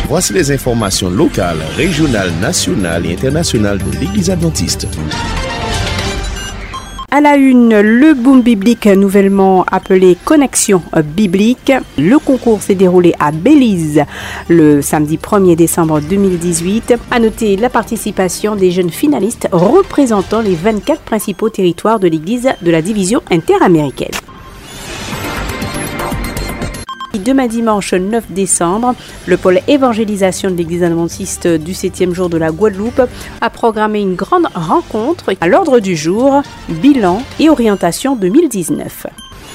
Voici les informations locales, régionales, nationales et internationales de l'Église adventiste. À la une, le boom biblique nouvellement appelé Connexion biblique. Le concours s'est déroulé à Belize le samedi 1er décembre 2018. À noter la participation des jeunes finalistes représentant les 24 principaux territoires de l'Église de la division interaméricaine. Demain dimanche 9 décembre, le pôle évangélisation de l'Église adventiste du 7e jour de la Guadeloupe a programmé une grande rencontre à l'ordre du jour, bilan et orientation 2019.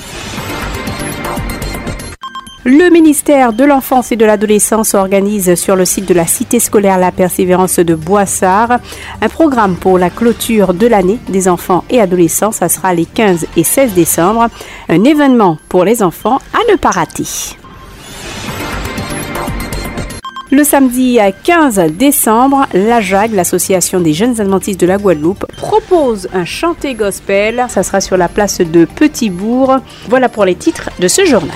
Le ministère de l'Enfance et de l'Adolescence organise sur le site de la Cité scolaire La Persévérance de Boissard un programme pour la clôture de l'année des enfants et adolescents. Ça sera les 15 et 16 décembre. Un événement pour les enfants à ne pas rater. Le samedi 15 décembre, l'AJAG, l'association des jeunes adventistes de la Guadeloupe, propose un chanté gospel. Ça sera sur la place de Petit-Bourg. Voilà pour les titres de ce journal.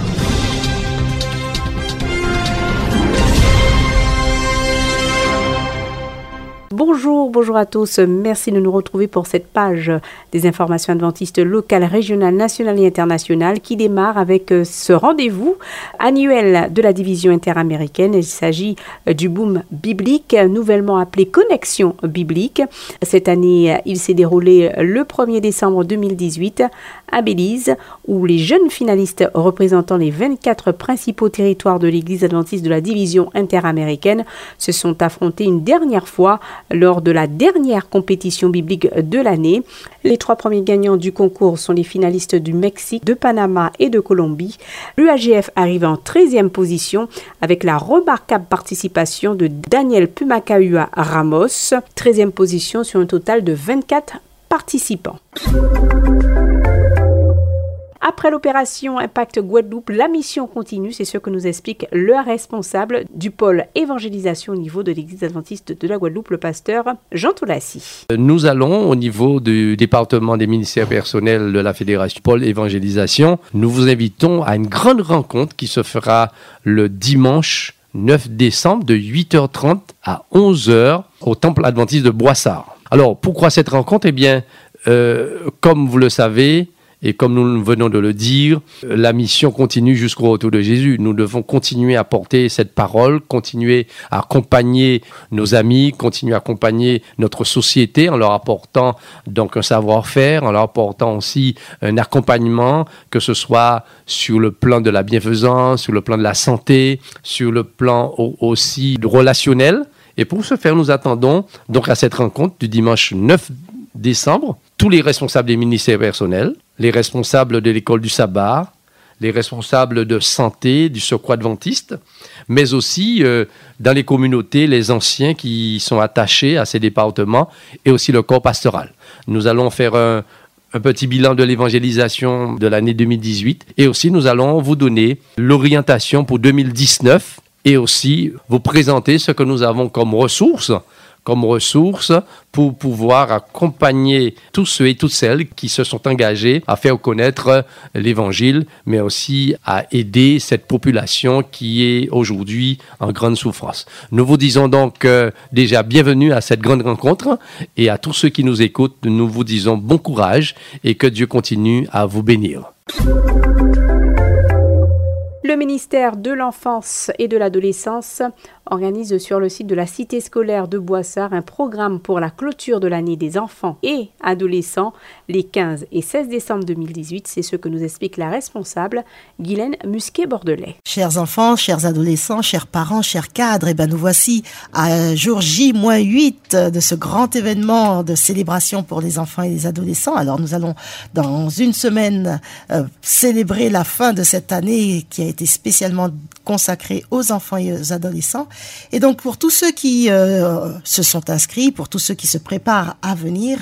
Bonjour à tous. Merci de nous retrouver pour cette page des informations adventistes locales, régionales, nationales et internationales qui démarre avec ce rendez-vous annuel de la division interaméricaine. Il s'agit du boom biblique, nouvellement appelé Connexion biblique. Cette année, il s'est déroulé le 1er décembre 2018 à Belize, où les jeunes finalistes représentant les 24 principaux territoires de l'Église adventiste de la division interaméricaine se sont affrontés une dernière fois lors de la dernière compétition biblique de l'année. Les 3 premiers gagnants du concours sont les finalistes du Mexique, de Panama et de Colombie. L'UAGF arrive en 13e position avec la remarquable participation de Daniel Pumacahua Ramos, 13e position sur un total de 24 participants. Après l'opération Impact Guadeloupe, la mission continue, c'est ce que nous explique le responsable du pôle évangélisation au niveau de l'Église adventiste de la Guadeloupe, le pasteur Jean Toulassi. Nous allons au niveau du département des ministères personnels de la Fédération pôle évangélisation, nous vous invitons à une grande rencontre qui se fera le dimanche 9 décembre de 8h30 à 11h au Temple adventiste de Boissard. Alors, pourquoi cette rencontre ? Eh bien, comme vous le savez, et comme nous venons de le dire, la mission continue jusqu'au retour de Jésus. Nous devons continuer à porter cette parole, continuer à accompagner nos amis, continuer à accompagner notre société en leur apportant donc un savoir-faire, en leur apportant aussi un accompagnement, que ce soit sur le plan de la bienfaisance, sur le plan de la santé, sur le plan aussi relationnel. Et pour ce faire, nous attendons donc à cette rencontre du dimanche 9 décembre, tous les responsables des ministères personnels, les responsables de l'école du sabbat, les responsables de santé, du secours adventiste, mais aussi dans les communautés, les anciens qui sont attachés à ces départements et aussi le corps pastoral. Nous allons faire un petit bilan de l'évangélisation de l'année 2018 et aussi nous allons vous donner l'orientation pour 2019 et aussi vous présenter ce que nous avons comme ressources pour pouvoir accompagner tous ceux et toutes celles qui se sont engagés à faire connaître l'Évangile, mais aussi à aider cette population qui est aujourd'hui en grande souffrance. Nous vous disons donc déjà bienvenue à cette grande rencontre et à tous ceux qui nous écoutent, nous vous disons bon courage et que Dieu continue à vous bénir. Le ministère de l'Enfance et de l'Adolescence organise sur le site de la Cité scolaire de Boissard un programme pour la clôture de l'année des enfants et adolescents les 15 et 16 décembre 2018. C'est ce que nous explique la responsable Guylaine Musquet-Bordelais. Chers enfants, chers adolescents, chers parents, chers cadres, nous voici à jour J-8 de ce grand événement de célébration pour les enfants et les adolescents. Alors nous allons dans une semaine célébrer la fin de cette année qui a été spécialement consacrée aux enfants et aux adolescents. Et donc pour tous ceux qui se sont inscrits, pour tous ceux qui se préparent à venir,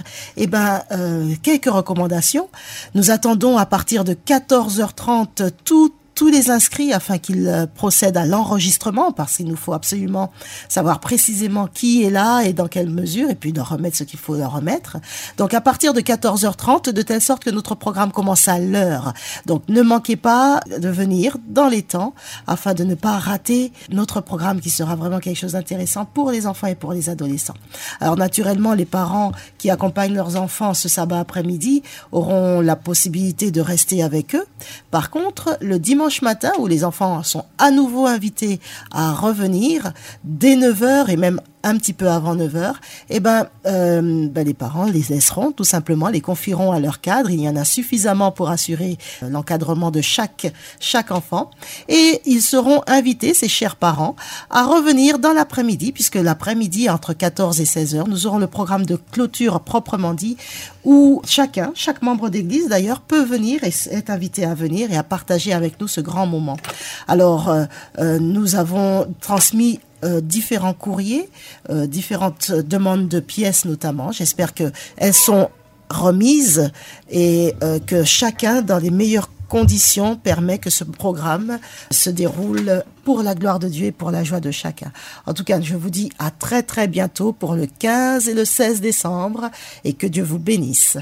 quelques recommandations. Nous attendons à partir de 14h30 toutes tous les inscrits afin qu'ils procèdent à l'enregistrement, parce qu'il nous faut absolument savoir précisément qui est là et dans quelle mesure, et puis leur remettre ce qu'il faut leur remettre. Donc à partir de 14h30, de telle sorte que notre programme commence à l'heure. Donc ne manquez pas de venir dans les temps afin de ne pas rater notre programme qui sera vraiment quelque chose d'intéressant pour les enfants et pour les adolescents. Alors naturellement, les parents qui accompagnent leurs enfants ce sabbat après-midi auront la possibilité de rester avec eux. Par contre, le dimanche matin, où les enfants sont à nouveau invités à revenir dès 9h et même un petit peu avant 9h, les parents les laisseront tout simplement, les confieront à leur cadre. Il y en a suffisamment pour assurer l'encadrement de chaque enfant. Et ils seront invités, ces chers parents, à revenir dans l'après-midi, puisque l'après-midi, entre 14 et 16h, nous aurons le programme de clôture proprement dit, où chaque membre d'église d'ailleurs, peut venir et est invité à venir et à partager avec nous ce grand moment. Alors, nous avons transmis différents courriers, différentes demandes de pièces notamment. J'espère que elles sont remises et que chacun, dans les meilleures conditions, permet que ce programme se déroule pour la gloire de Dieu et pour la joie de chacun. En tout cas, je vous dis à très très bientôt pour le 15 et le 16 décembre et que Dieu vous bénisse.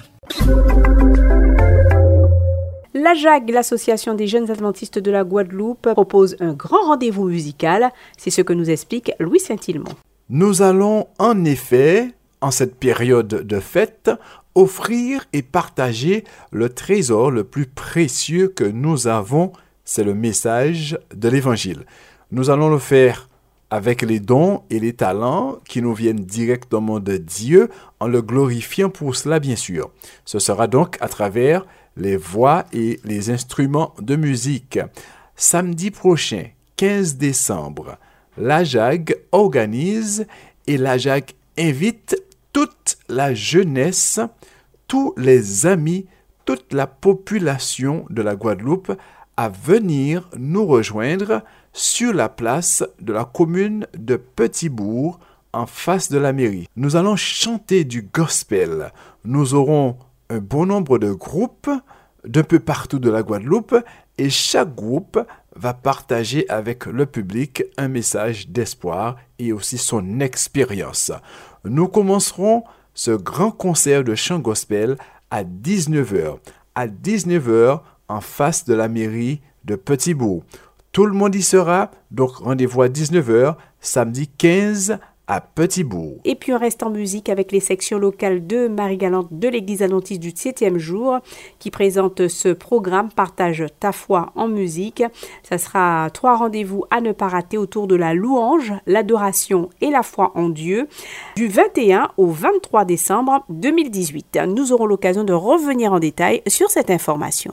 L'AJAG, l'Association des jeunes adventistes de la Guadeloupe, propose un grand rendez-vous musical. C'est ce que nous explique Louis Saint-Ilmont. Nous allons en effet, en cette période de fête, offrir et partager le trésor le plus précieux que nous avons, c'est le message de l'Évangile. Nous allons le faire avec les dons et les talents qui nous viennent directement de Dieu, en le glorifiant pour cela, bien sûr. Ce sera donc à travers les voix et les instruments de musique. Samedi prochain, 15 décembre, l'AJAG organise et l'AJAG invite toute la jeunesse, tous les amis, toute la population de la Guadeloupe à venir nous rejoindre sur la place de la commune de Petit-Bourg, en face de la mairie. Nous allons chanter du gospel. Nous aurons un bon nombre de groupes d'un peu partout de la Guadeloupe et chaque groupe va partager avec le public un message d'espoir et aussi son expérience. Nous commencerons ce grand concert de chant gospel à 19h. À 19h, en face de la mairie de Petit-Bourg. Tout le monde y sera, donc rendez-vous à 19h, samedi 15 à Petit-Bourg. Et puis on reste en musique avec les sections locales de Marie-Galante de l'Église adventiste du 7e jour qui présente ce programme Partage ta foi en musique. Ça sera 3 rendez-vous à ne pas rater autour de la louange, l'adoration et la foi en Dieu du 21 au 23 décembre 2018. Nous aurons l'occasion de revenir en détail sur cette information.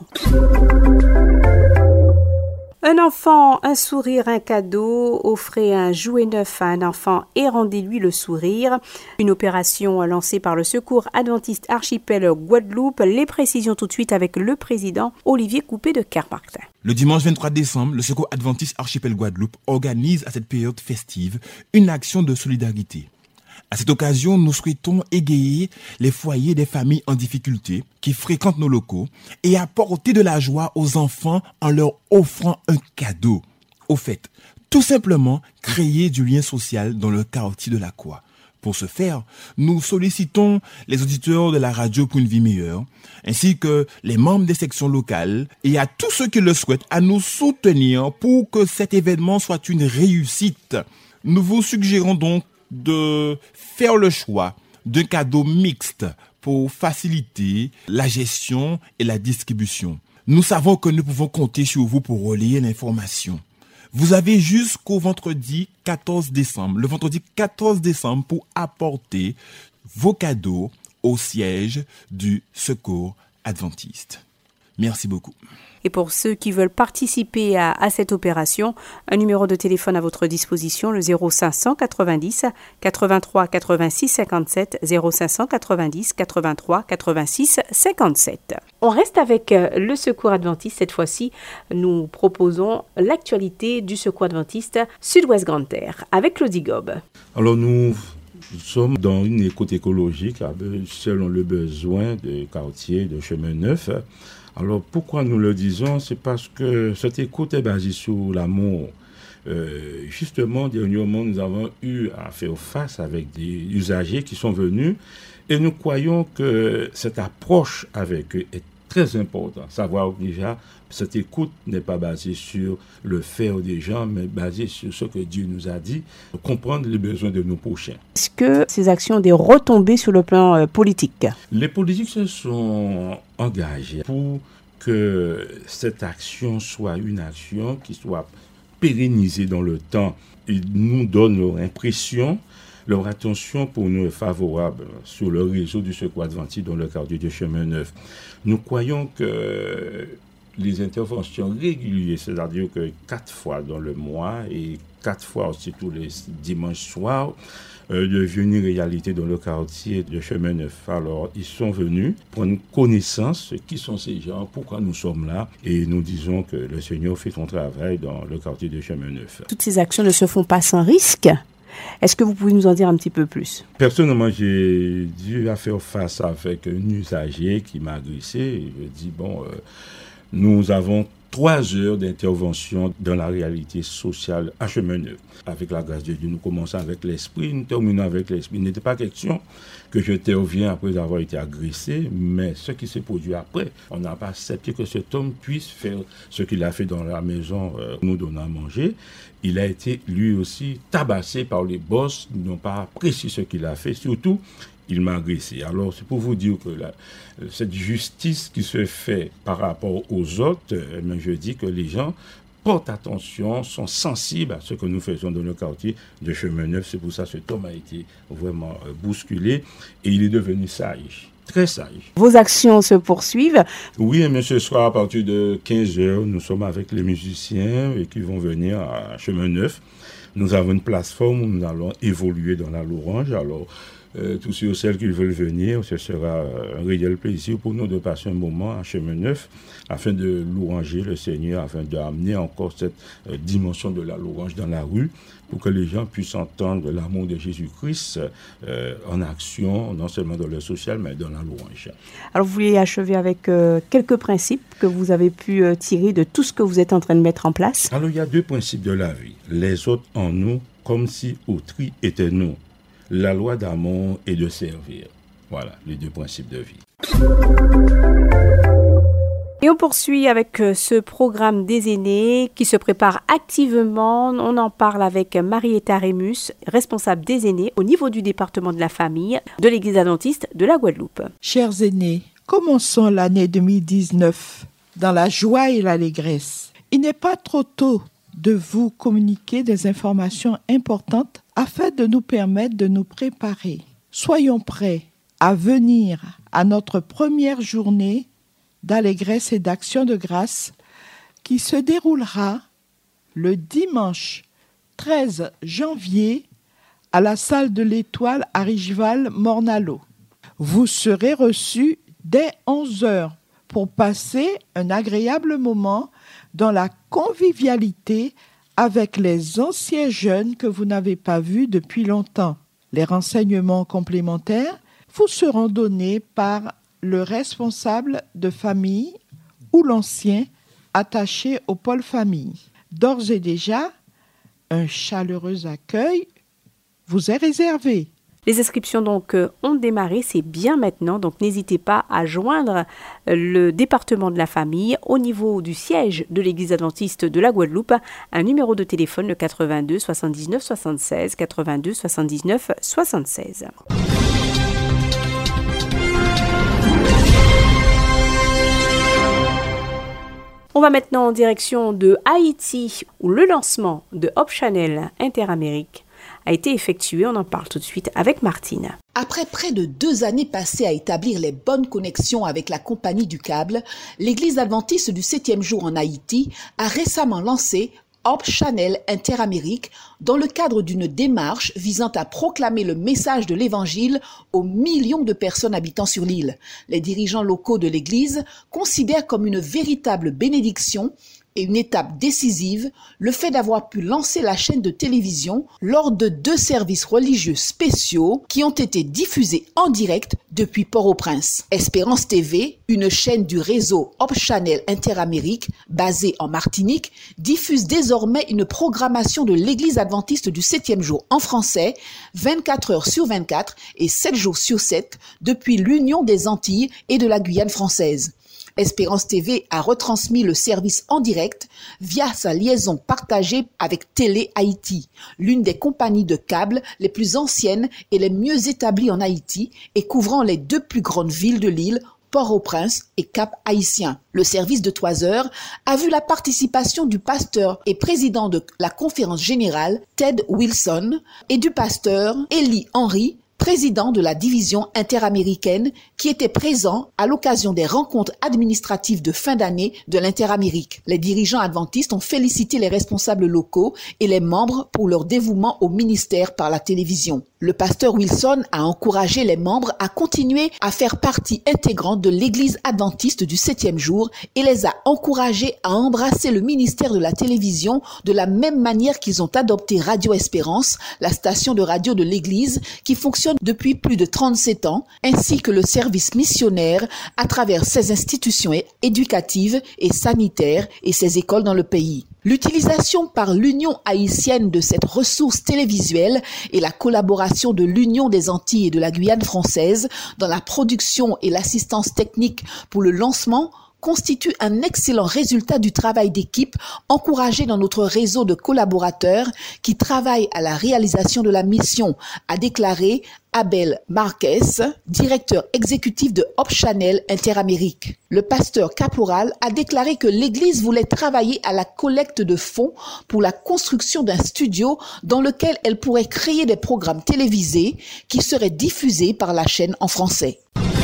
Un enfant, un sourire, un cadeau. Offrez un jouet neuf à un enfant et rendez-lui le sourire. Une opération lancée par le Secours adventiste Archipel Guadeloupe. Les précisions tout de suite avec le président Olivier Coupé de Kermartin. Le dimanche 23 décembre, le Secours adventiste Archipel Guadeloupe organise à cette période festive une action de solidarité. À cette occasion, nous souhaitons égayer les foyers des familles en difficulté qui fréquentent nos locaux et apporter de la joie aux enfants en leur offrant un cadeau. Au fait, tout simplement créer du lien social dans le quartier de la Croix. Pour ce faire, nous sollicitons les auditeurs de la radio pour une vie meilleure, ainsi que les membres des sections locales et à tous ceux qui le souhaitent à nous soutenir pour que cet événement soit une réussite. Nous vous suggérons donc de faire le choix d'un cadeau mixte pour faciliter la gestion et la distribution. Nous savons que nous pouvons compter sur vous pour relayer l'information. Vous avez jusqu'au vendredi 14 décembre, le vendredi 14 décembre pour apporter vos cadeaux au siège du Secours adventiste. Merci beaucoup. Et pour ceux qui veulent participer à cette opération, un numéro de téléphone à votre disposition, le 0590 83 86 57, 0590 83 86 57. On reste avec le Secours adventiste. Cette fois-ci, nous proposons l'actualité du Secours adventiste Sud-Ouest Grande Terre avec Claudie Gobe. Alors nous sommes dans une écoute écologique selon le besoin de quartier de Chemin Neuf. Alors pourquoi nous le disons? C'est parce que cette écoute est basée sur l'amour. Justement, dernièrement, nous avons eu à faire face avec des usagers qui sont venus et nous croyons que cette approche avec eux est très importante. Savoir déjà, cette écoute n'est pas basée sur le faire des gens, mais basée sur ce que Dieu nous a dit, comprendre les besoins de nos prochains. Est-ce que ces actions ont des retombées sur le plan politique? Les politiques se sont engagés pour que cette action soit une action qui soit pérennisée dans le temps. Ils nous donnent leur impression, leur attention pour nous est favorable sur le réseau du Secours Adventiste dans le quartier de Chemin Neuf. Nous croyons que les interventions régulières, c'est-à-dire que 4 fois dans le mois et 4 fois aussi tous les dimanches soirs, devient une réalité dans le quartier de Chemin Neuf. Alors, ils sont venus prendre connaissance de qui sont ces gens, pourquoi nous sommes là, et nous disons que le Seigneur fait son travail dans le quartier de Chemin Neuf. Toutes ces actions ne se font pas sans risque. Est-ce que vous pouvez nous en dire un petit peu plus? Personnellement, j'ai dû faire face avec un usager qui m'a agressé. Je dis, nous avons 3 heures d'intervention dans la réalité sociale à Chemin Neuf. Avec la grâce de Dieu, nous commençons avec l'esprit, nous terminons avec l'esprit. Il n'était pas question que je intervienne après avoir été agressé, mais ce qui s'est produit après, on n'a pas accepté que cet homme puisse faire ce qu'il a fait dans la maison, nous donnant à manger. Il a été lui aussi tabassé par les boss, ils n'ont pas apprécié ce qu'il a fait, surtout il m'a agressé. Alors c'est pour vous dire que cette justice qui se fait par rapport aux autres, je dis que les gens portent attention, sont sensibles à ce que nous faisons dans le quartier de Chemin Neuf. C'est pour ça que cet homme a été vraiment bousculé et il est devenu sage. Très sage. Vos actions se poursuivent? Oui, mais ce soir, à partir de 15h, nous sommes avec les musiciens qui vont venir à Chemin Neuf. Nous avons une plateforme où nous allons évoluer dans la louange. Alors, tous ceux et celles qui veulent venir, ce sera un réel plaisir pour nous de passer un moment à Chemin Neuf afin de louanger le Seigneur, afin d'amener encore cette dimension de la louange dans la rue pour que les gens puissent entendre l'amour de Jésus-Christ en action, non seulement dans le social, mais dans la louange. Alors, vous voulez achever avec quelques principes que vous avez pu tirer de tout ce que vous êtes en train de mettre en place? Alors, il y a 2 principes de la vie. Les autres en nous, comme si autrui était nous. La loi d'amour et de servir. Voilà, les 2 principes de vie. Et on poursuit avec ce programme des aînés qui se prépare activement. On en parle avec Marietta Rémus, responsable des aînés au niveau du département de la famille de l'Église adventiste de la Guadeloupe. Chers aînés, commençons l'année 2019 dans la joie et l'allégresse. Il n'est pas trop tôt de vous communiquer des informations importantes afin de nous permettre de nous préparer. Soyons prêts à venir à notre première journée d'allégresse et d'action de grâce qui se déroulera le dimanche 13 janvier à la salle de l'Étoile à Richeval-Mornalo. Vous serez reçus dès 11h pour passer un agréable moment dans la convivialité avec les anciens jeunes que vous n'avez pas vus depuis longtemps. Les renseignements complémentaires vous seront donnés par le responsable de famille ou l'ancien attaché au pôle famille. D'ores et déjà, un chaleureux accueil vous est réservé. Les inscriptions donc ont démarré, c'est bien maintenant, donc n'hésitez pas à joindre le département de la famille au niveau du siège de l'Église adventiste de la Guadeloupe, un numéro de téléphone le 82 79 76 82 79 76. On va maintenant en direction de Haïti où le lancement de Hope Channel Interamérique a été effectué. On en parle tout de suite avec Martine. Après près de 2 années passées à établir les bonnes connexions avec la compagnie du câble, l'Église adventiste du 7e jour en Haïti a récemment lancé Hope Channel Interamérique dans le cadre d'une démarche visant à proclamer le message de l'Évangile aux millions de personnes habitant sur l'île. Les dirigeants locaux de l'Église considèrent comme une véritable bénédiction et une étape décisive, le fait d'avoir pu lancer la chaîne de télévision lors de 2 services religieux spéciaux qui ont été diffusés en direct depuis Port-au-Prince. Espérance TV, une chaîne du réseau Hope Channel Interamérique basée en Martinique, diffuse désormais une programmation de l'Église adventiste du 7e jour en français, 24 heures sur 24 et 7 jours sur 7 depuis l'Union des Antilles et de la Guyane française. Espérance TV a retransmis le service en direct via sa liaison partagée avec Télé Haïti, l'une des compagnies de câbles les plus anciennes et les mieux établies en Haïti et couvrant les 2 plus grandes villes de l'île, Port-au-Prince et Cap-Haïtien. Le service de 3 heures a vu la participation du pasteur et président de la conférence générale, Ted Wilson, et du pasteur Eli Henry, président de la division interaméricaine, qui était présent à l'occasion des rencontres administratives de fin d'année de l'Interamérique. Les dirigeants adventistes ont félicité les responsables locaux et les membres pour leur dévouement au ministère par la télévision. Le pasteur Wilson a encouragé les membres à continuer à faire partie intégrante de l'Église adventiste du 7e jour et les a encouragés à embrasser le ministère de la télévision de la même manière qu'ils ont adopté Radio Espérance, la station de radio de l'Église qui fonctionne depuis plus de 37 ans, ainsi que le service missionnaire à travers ses institutions éducatives et sanitaires et ses écoles dans le pays. L'utilisation par l'Union haïtienne de cette ressource télévisuelle et la collaboration de l'Union des Antilles et de la Guyane française dans la production et l'assistance technique pour le lancement constitue un excellent résultat du travail d'équipe encouragé dans notre réseau de collaborateurs qui travaillent à la réalisation de la mission, a déclaré Abel Marquez, directeur exécutif de Hope Channel Interamérique. Le pasteur caporal a déclaré que l'Église voulait travailler à la collecte de fonds pour la construction d'un studio dans lequel elle pourrait créer des programmes télévisés qui seraient diffusés par la chaîne en français.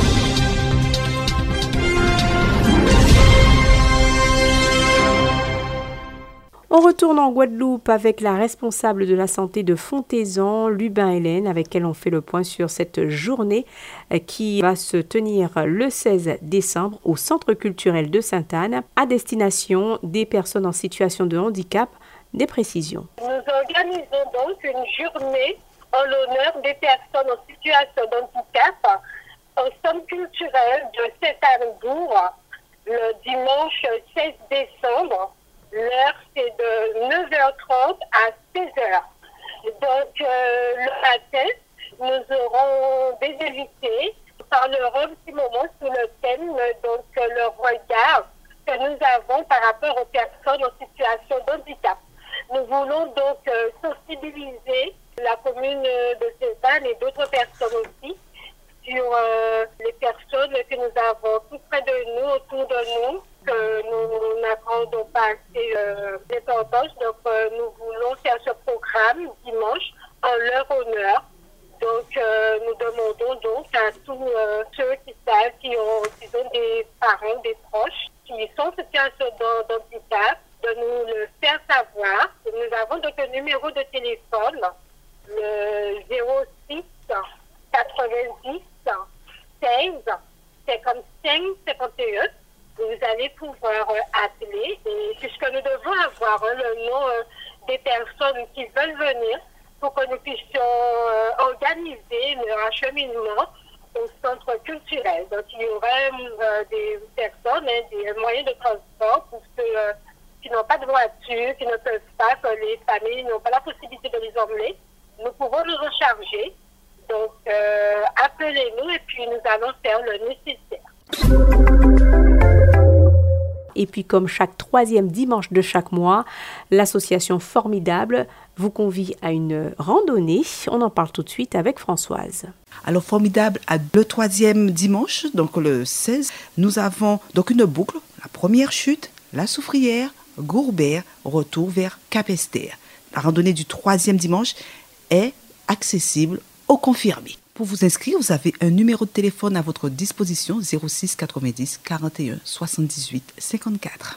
On retourne en Guadeloupe avec la responsable de la santé de Fontaison, Lubin Hélène, avec elle on fait le point sur cette journée qui va se tenir le 16 décembre au Centre culturel de Sainte-Anne à destination des personnes en situation de handicap. Des précisions. Nous organisons donc une journée en l'honneur des personnes en situation de handicap au Centre culturel de Sainte-Anne-Bourg le dimanche 16 décembre. L'heure, c'est de 9h30 à 16h. Donc, le matin, nous aurons des invités qui parleront un petit moment sur le thème, donc le regard que nous avons par rapport aux personnes en situation de handicap. Nous voulons donc sensibiliser la commune de Sainte-Anne et d'autres personnes aussi sur les personnes que nous avons tout près de nous, autour de nous, que nous n'accordons pas assez d'importance. Donc, nous voulons faire ce programme dimanche en leur honneur. Donc, nous demandons donc à tous ceux qui savent, qui ont des parents, des proches, qui sont en situation d'handicap, de nous le faire savoir. Nous avons donc un numéro de téléphone, le 06 90 16 55 51. Vous allez pouvoir appeler, et puisque nous devons avoir le nom des personnes qui veulent venir pour que nous puissions organiser leur acheminement au centre culturel. Donc, il y aurait des personnes, des moyens de transport pour ceux qui n'ont pas de voiture, qui ne peuvent pas, que les familles n'ont pas la possibilité de les emmener. Nous pouvons nous en charger. Donc, appelez-nous et puis nous allons faire le nécessaire. Et puis, comme chaque 3e dimanche de chaque mois, l'association Formidable vous convie à une randonnée. On en parle tout de suite avec Françoise. Alors, Formidable, le 3e dimanche, donc le 16, nous avons donc une boucle. La première chute, la Soufrière, Gourbert, retour vers Cap-Esther. La randonnée du 3e dimanche est accessible aux confirmés. Pour vous inscrire, vous avez un numéro de téléphone à votre disposition, 06 90 41 78 54.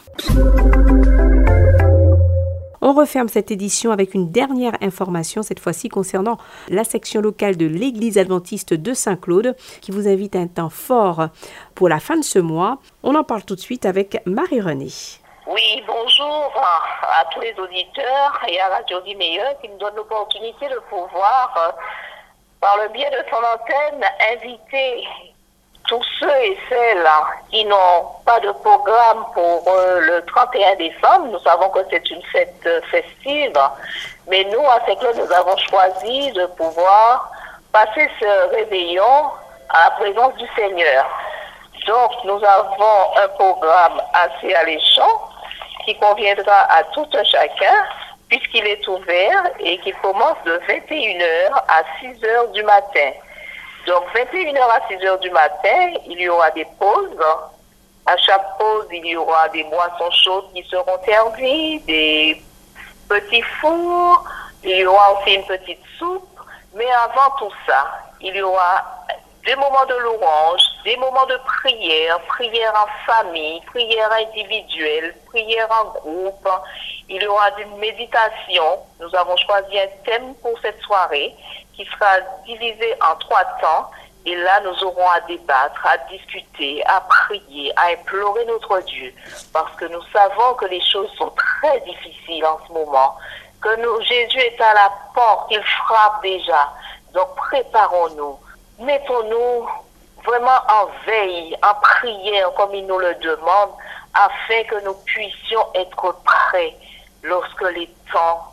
On referme cette édition avec une dernière information, cette fois-ci concernant la section locale de l'Église adventiste de Saint-Claude, qui vous invite à un temps fort pour la fin de ce mois. On en parle tout de suite avec Marie-Renée. Oui, bonjour à tous les auditeurs et à Radio Dimeilleur qui nous donne l'opportunité de pouvoir, par le biais de son antenne, inviter tous ceux et celles qui n'ont pas de programme pour le 31 décembre. Nous savons que c'est une fête festive, mais nous, à Saint-Claude, nous avons choisi de pouvoir passer ce réveillon à la présence du Seigneur. Donc, nous avons un programme assez alléchant qui conviendra à tout un chacun, puisqu'il est ouvert et qu'il commence de 21h à 6h du matin. Donc, 21h à 6h du matin, il y aura des pauses. À chaque pause, il y aura des boissons chaudes qui seront servies, des petits fours, il y aura aussi une petite soupe. Mais avant tout ça, il y aura des moments de louange, des moments de prière, prière en famille, prière individuelle, prière en groupe. Il y aura une méditation. Nous avons choisi un thème pour cette soirée qui sera divisé en 3 temps. Et là, nous aurons à débattre, à discuter, à prier, à implorer notre Dieu. Parce que nous savons que les choses sont très difficiles en ce moment. Que Jésus est à la porte, il frappe déjà. Donc préparons-nous. Mettons-nous vraiment en veille, en prière, comme il nous le demande, afin que nous puissions être prêts lorsque les temps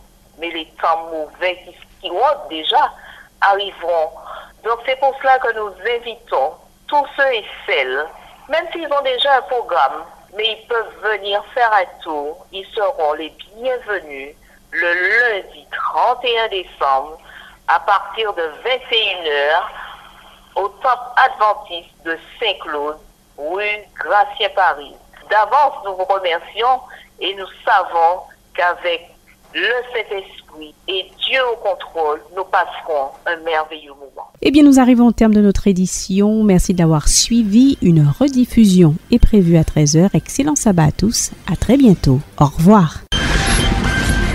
mauvais qui ont déjà arriveront. Donc c'est pour cela que nous invitons tous ceux et celles, même s'ils ont déjà un programme, mais ils peuvent venir faire un tour. Ils seront les bienvenus le lundi 31 décembre à partir de 21h au temple adventiste de Saint-Claude, rue Gratien-Paris. D'avance, nous vous remercions et nous savons qu'avec le Saint-Esprit et Dieu au contrôle, nous passerons un merveilleux moment. Eh bien, nous arrivons au terme de notre édition. Merci de l'avoir suivi. Une rediffusion est prévue à 13h. Excellent sabbat à tous. À très bientôt. Au revoir.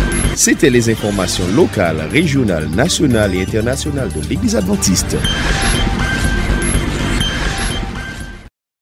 C'était les informations locales, régionales, nationales et internationales de l'Église adventiste.